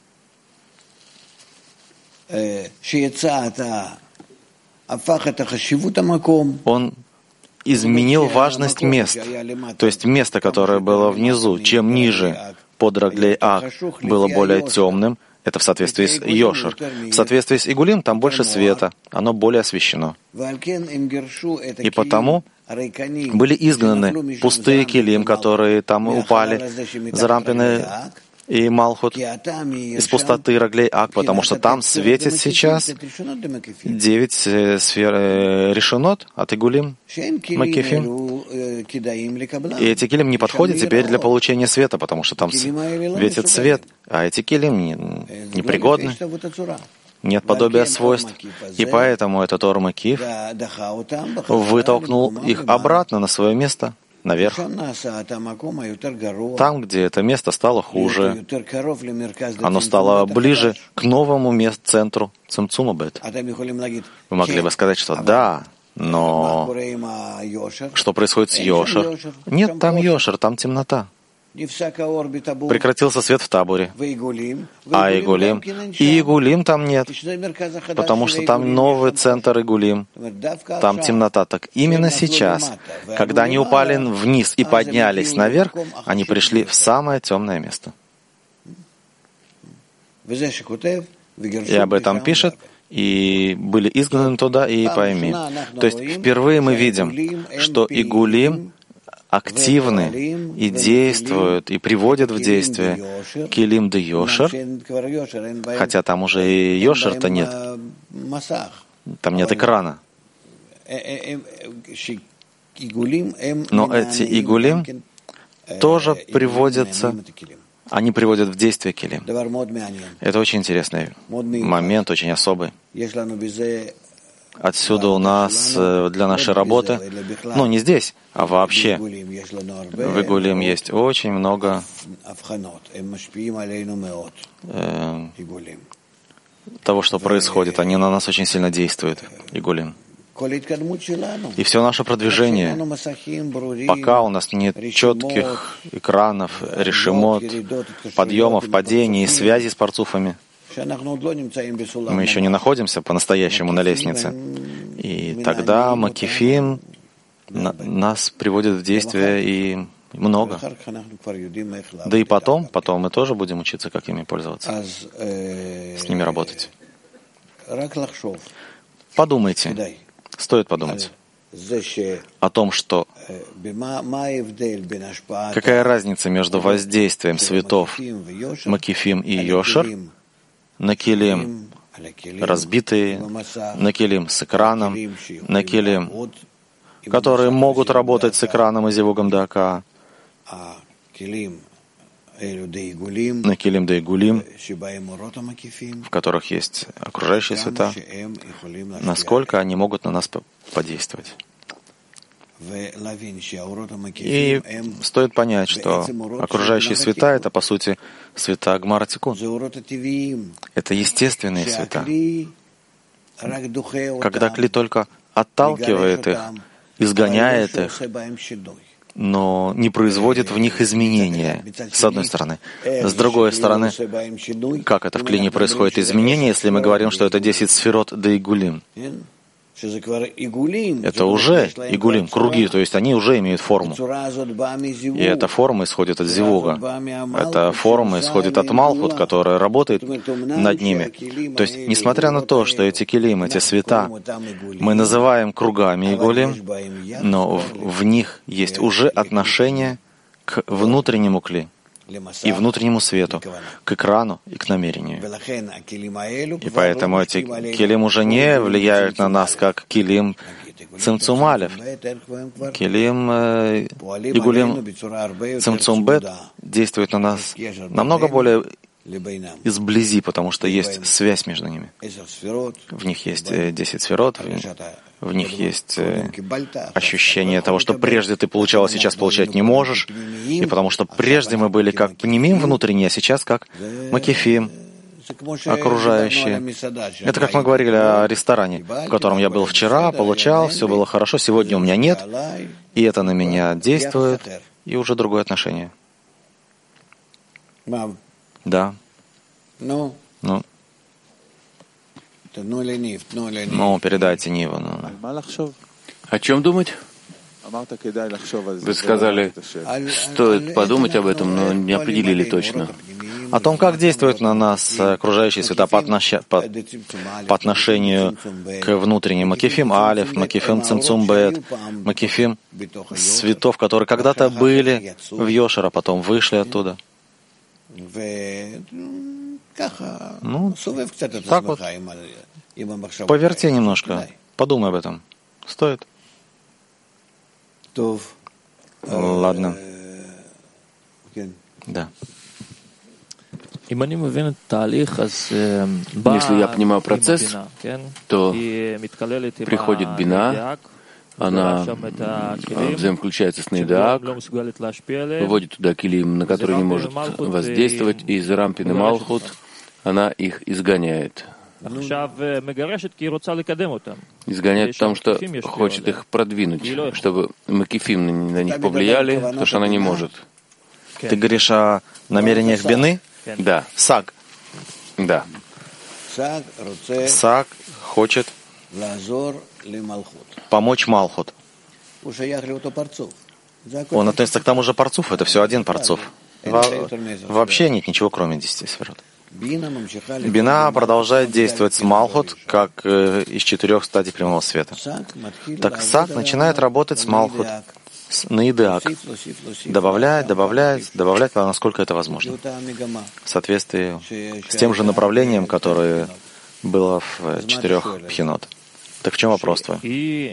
он изменил важность мест. То есть место, которое было внизу, чем ниже под Раглей-Аг было более темным, это в соответствии с Йошер. В соответствии с Игулим там больше света, оно более освещено. И потому были изгнаны пустые килим, которые там упали, Зарампины и Малхут из пустоты Раглей-Аг, потому что там светит сейчас 9 сфер решенот от Игулим, Макифим. И эти килим не подходят теперь для получения света, потому что там светит свет, а эти килим непригодны, нет подобия свойств. И поэтому этот Ор Макиф вытолкнул их обратно на свое место, наверх, там, где это место стало хуже, оно стало ближе к новому центру Цимцума-бет. Вы могли бы сказать, что да, но что происходит с Йошер? Нет, там Йошер, там темнота. Прекратился свет в таборе. А Игулим? И Игулим там нет, потому что там новый центр Игулим. Там темнота. Так именно сейчас, когда они упали вниз и поднялись наверх, они пришли в самое темное место. И об этом пишет, и были изгнаны туда, и пойми. То есть впервые мы видим, что Игулим активны и действуют, и приводят в действие Килим де Йошер, хотя там уже и Йошер-то нет, там нет экрана. Но эти Игулим тоже приводятся, они приводят в действие Килим. Это очень интересный момент, очень особый. Отсюда у нас для нашей работы, ну не здесь, а вообще, в Игулим есть очень много того, что происходит. Они на нас очень сильно действуют, Игулим. И все наше продвижение, пока у нас нет четких экранов, решимот, подъемов, падений, связи с парцуфами, мы еще не находимся по-настоящему на лестнице. И тогда Макифим нас приводит в действие и много. Да и потом мы тоже будем учиться, как ими пользоваться, с ними работать. Подумайте, стоит подумать о том, что какая разница между воздействием светов Макифим и Йошер на Килим разбитые, на Килим с экраном, на Килим, которые могут работать с экраном и зивугом дака, на Килим да Игулим, в которых есть окружающие света, насколько они могут на нас подействовать. И стоит понять, что окружающие света — это, по сути, света Гмара Тикун. Это естественные света. Когда Кли только отталкивает их, изгоняет их, но не производит в них изменения, с одной стороны. С другой стороны, как это в Кли не происходит изменения, если мы говорим, что это 10 сферот да Игулим? Это уже Игулим, круги, то есть они уже имеют форму. И эта форма исходит от Зивуга. Эта форма исходит от Малхут, которая работает над ними. То есть, несмотря на то, что эти килим, эти света, мы называем кругами Игулим, но в них есть уже отношение к внутреннему кли и внутреннему свету, к экрану и к намерению. И поэтому эти килим уже не влияют на нас, как килим цимцум алеф. Килим Игулим цимцум бет действует на нас намного более изблизи, потому что есть связь между ними. В них есть 10 сферот, в них есть ощущение того, что прежде ты получал, а сейчас получать не можешь, и потому что прежде мы были как пнемим внутренний, а сейчас как макифим, окружающие. Это как мы говорили о ресторане, в котором я был вчера, получал, все было хорошо, сегодня у меня нет, и это на меня действует, и уже другое отношение. Да. Ну, передайте Ниву. О чем думать? Вы сказали, стоит подумать об этом, но не определили точно. О том, как действуют на нас окружающие света по отношению к внутренним Макифим Алеф, Макифим Цимцум Бет, Макифим светов, которые когда-то были в Йошер, а потом вышли оттуда. Ну, так вот. Поверти немножко. Подумай об этом. Стоит? Ладно. Да. Если я понимаю процесс, то приходит бина, она взаимоключается с Нейдаак, выводит туда килим, на который не может воздействовать, и из Рампин и Малхут она их изгоняет. Изгоняет потому, что хочет их продвинуть, чтобы Макифим на них повлияли, потому что она не может. Ты говоришь о намерениях бины? Да. Саг. Да. Саг хочет помочь Малхут. Он относится к тому же парцуфу, это все один парцуф. Вообще нет ничего, кроме 10 сферот. Бина продолжает действовать с Малхут, как из 4 стадий прямого света. Так Саг начинает работать с Малхут, на идеак. Добавлять, насколько это возможно. В соответствии с тем же направлением, которое было в 4 пхинот. Так в чем вопрос твой?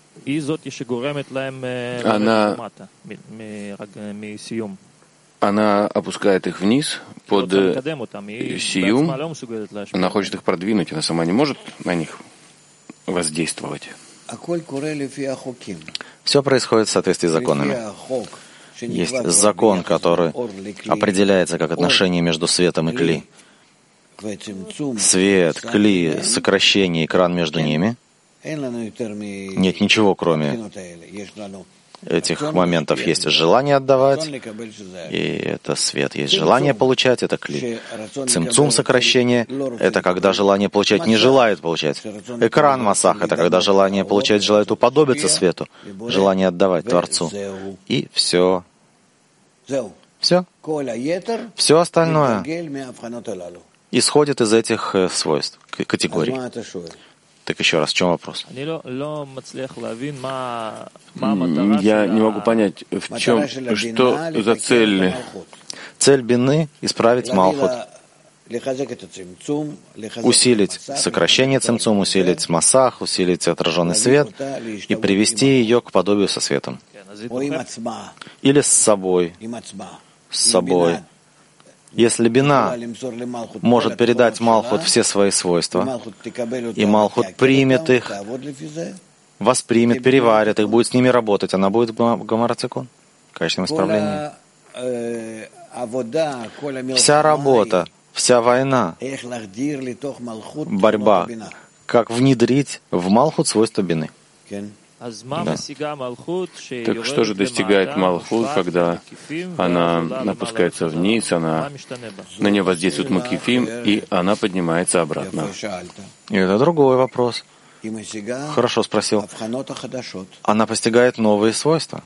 Она опускает их вниз под сиюм, она хочет их продвинуть, она сама не может на них воздействовать. Все происходит в соответствии с законами. Есть закон, который определяется как отношение между светом и кли. Свет, кли, сокращение, экран между ними. Нет ничего, кроме этих моментов. Есть желание отдавать, и это свет. Есть желание получать, это кли. Цимцум, сокращение, это когда желание получать не желает получать. Экран масах, это когда желание получать желает уподобиться свету. Желание отдавать Творцу. И все. Все. Все остальное исходит из этих свойств, категорий. Так еще раз, в чем вопрос? Я не могу понять, в чем, что за цель? Цель бины — исправить Малхут, усилить сокращение цимцум, усилить масах, усилить отраженный свет и привести ее к подобию со светом. Или с собой. С собой. Если бина может передать Малхут все свои свойства, и Малхут примет их, воспримет, переварит их, будет с ними работать, она будет гамарацикун, в качественном исправлении. Вся работа, вся война, борьба, как внедрить в Малхут свойства бины. Да. Так что же достигает Малхут, когда она опускается вниз, на нее воздействует Макифим, и она поднимается обратно? И это другой вопрос. Хорошо спросил. Она постигает новые свойства.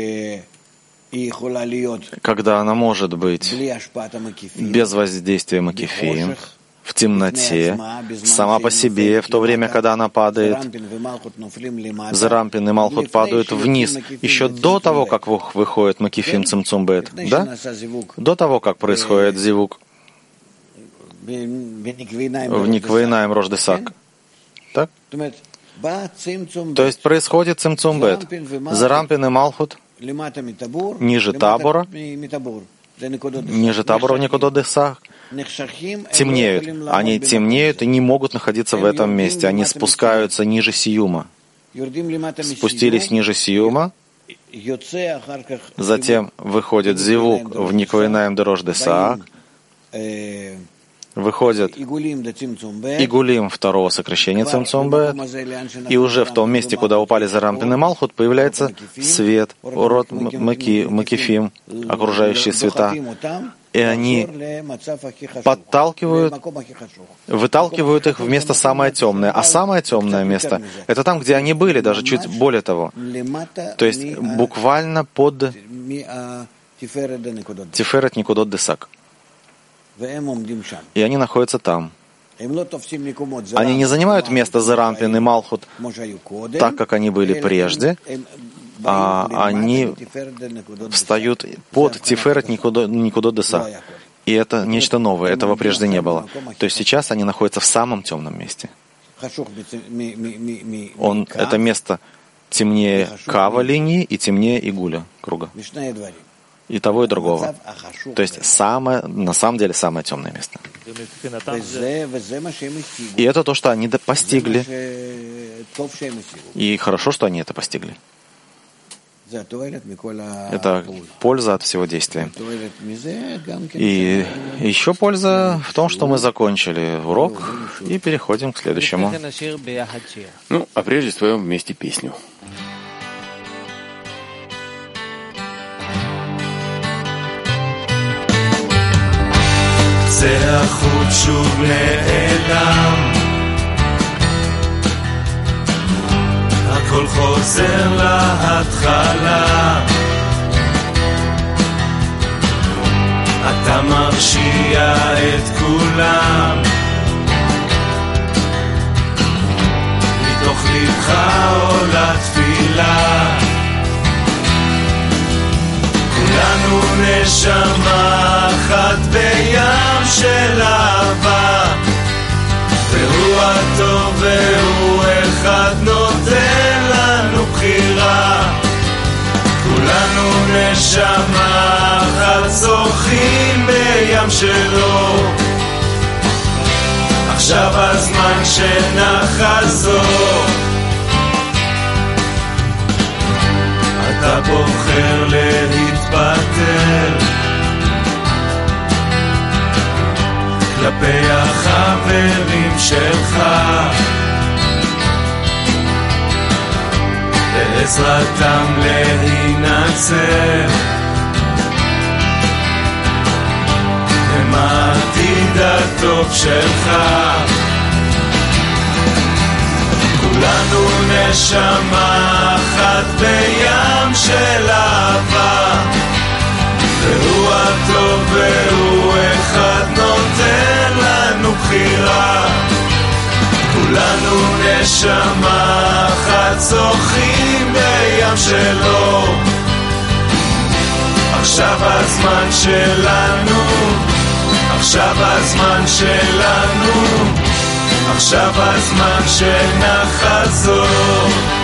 Когда она может быть без воздействия Макифим, в темноте, сама по себе, в то время, когда она падает, Зарампин и Малхут падают вниз, еще до того, как выходит Макифим Цимцум Бет, да? До того, как происходит зивук в Никвейнаем Рождесак. Так? То есть происходит Цимцум Бет. Зарампин и Малхут ниже табора в Никудодесах темнеют. Они темнеют и не могут находиться в этом месте. Они спускаются ниже Сиюма. Спустились ниже Сиюма, затем выходит Зивук в Никвейнаем Дорождесаак, выходит Игулим второго сокращения Цимцумбет, и уже в том месте, куда упали Зарампин и Малхут, появляется свет, урод Макифим, окружающие света, и они выталкивают их в место самое темное. А самое темное место — это там, где они были, даже чуть более того. То есть буквально под Тиферет Никудот Десак. И они находятся там. Они не занимают место Зарампин и Малхут так, как они были прежде, а они встают под Тиферет Никудот Десак. И это нечто новое, этого прежде не было. То есть сейчас они находятся в самом темном месте. Это место темнее Кава линии и темнее Игуля круга. И того, и другого. То есть на самом деле самое темное место. И это то, что они постигли. И хорошо, что они это постигли. Это польза от всего действия. И еще польза в том, что мы закончили урок и переходим к следующему. А прежде споем вместе песню. יוצא החוט שוב נעלם, הכל חוזר להתחלה. אתה מרשיע את כולם, מתוך לבך עולה תפילה. כולנו נשמה אחת בים של אהבה, והוא הטוב והוא אחד נותן לנו בחירה. כולנו נשמה אחת שוחים בים שלו, עכשיו הזמן שנחזור. אתה בוחר להתפטר כלפי החברים שלך, בעזרתם להינצל, הם העתיד הטוב שלך. כולנו נשמה אחת בים של אהבה, והוא הטוב והוא אחד נותן לנו בחירה. כולנו נשמה אחת שוחים בים שלו, עכשיו הזמן שלנו, עכשיו הזמן שלנו, עכשיו הזמן שנחזור.